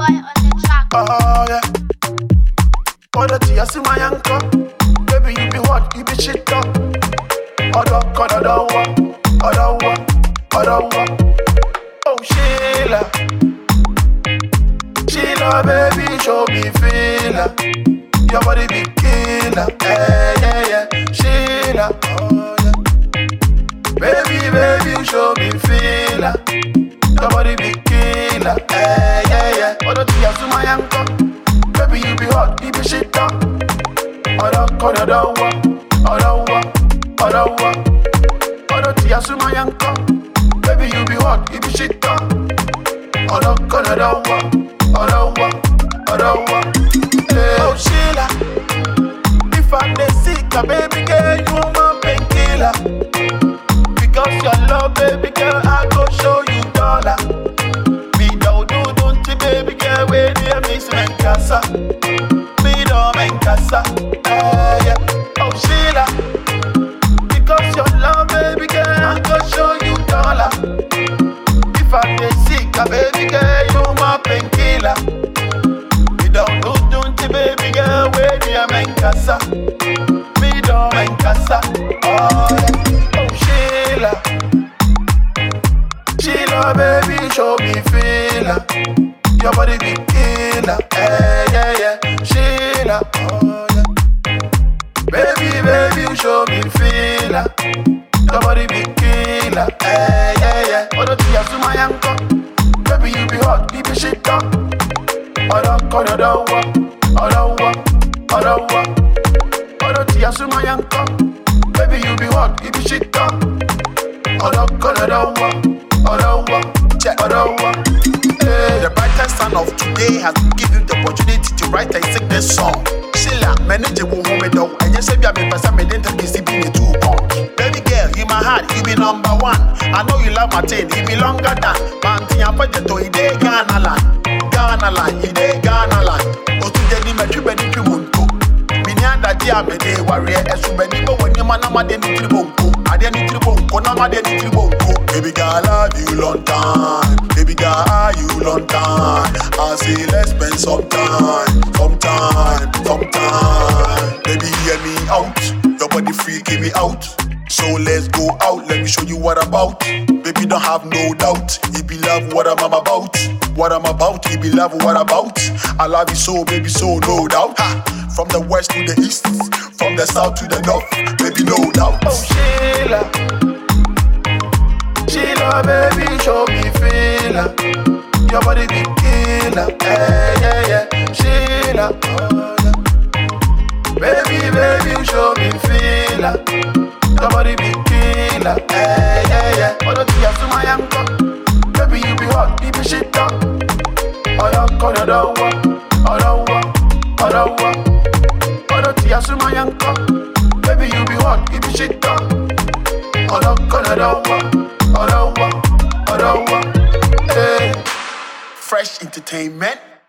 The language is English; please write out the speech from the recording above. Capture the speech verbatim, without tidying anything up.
Oh yeah. Oh the tea, I see my anchor. Baby, you be hot, you be shit up. Other, other one, other one, other one. Oh Sheila, Sheila, baby, show me feeler. Your body be killer, yeah, yeah, yeah. Sheila, oh yeah. Baby, baby, show me feeler. Your body be killer, yeah, yeah, yeah. Other tea, I see my anchor. Baby, you be hot, you be shit up. Other, other one, other one, other one. Other tea, I see my anchor. Baby, you be hot, you be shit up. Other, other one, other one, other one. Hey. Oh Sheila, if I'm the sick, baby girl, you my painkiller. Because your love, baby girl, I go show you dollar. Me don't do, don't you, baby girl, where do you miss me casa? Me don't make casa, hey, yeah. Oh Sheila, because your love, baby girl, I go show you dollar. If I'm the sick, baby girl, you my painkiller. Me don't do, don't you, baby girl, where do you make casa? Me don't make casa, oh yeah. Oh Sheila, Sheila, baby, show me feeler. Your body be killer, yeah, yeah, yeah. Sheila, oh yeah. Baby, baby, show me feeler. Your body be killer, yeah, yeah, yeah. Other tea, I see my anchor. Baby, you be hot, you be shit up. Other, other one, other one, other one. Other tea, I see my anchor. Baby, you be hot, you be shit up. Other, other one, other one, check other one. Hey. The brightest sun of today has given you the opportunity to write a sickness song. Sheila, manage will home it down. And you say, I'm a person, I didn't see me two pounds. Baby girl, you my heart, you be number one. I know you love my thing, you be longer than Manti and Pajato, you dey Ghana land. Ghana land, you dey Ghana land. Otu Jenny, my trip and you won't go. Minyanda Dia, me dey warrior, as you many, but when you man, I'm a deni tribunko. I didn't tribunko, no, I'm a deni tribunko. Baby girl, I love you long time. Baby girl, I you long time. I say, let's spend some time, some time, some time. Baby, hear me out. Your body freaking me out. So let's go out, let me show you what I'm about. Baby, don't have no doubt. You be love what I'm about. What I'm about, you be love what I'm about. I love you so, baby, so no doubt. Ha. From the west to the east, from the south to the north, baby, no doubt. Oh Sheila, Sheila, baby, show me feeler. Your body be killer, yeah, yeah, yeah. Sheila, oh yeah. Baby, baby, show me feeler. Your body be killer, yeah, yeah, yeah. Other tea, I see my anchor. Baby, you be hot, you be shit up. Other, other one, other one, other one. Other tea, I see my anchor. Baby, you be hot, you be shit up. Other, other one, other one, other one. Hey. Fresh entertainment.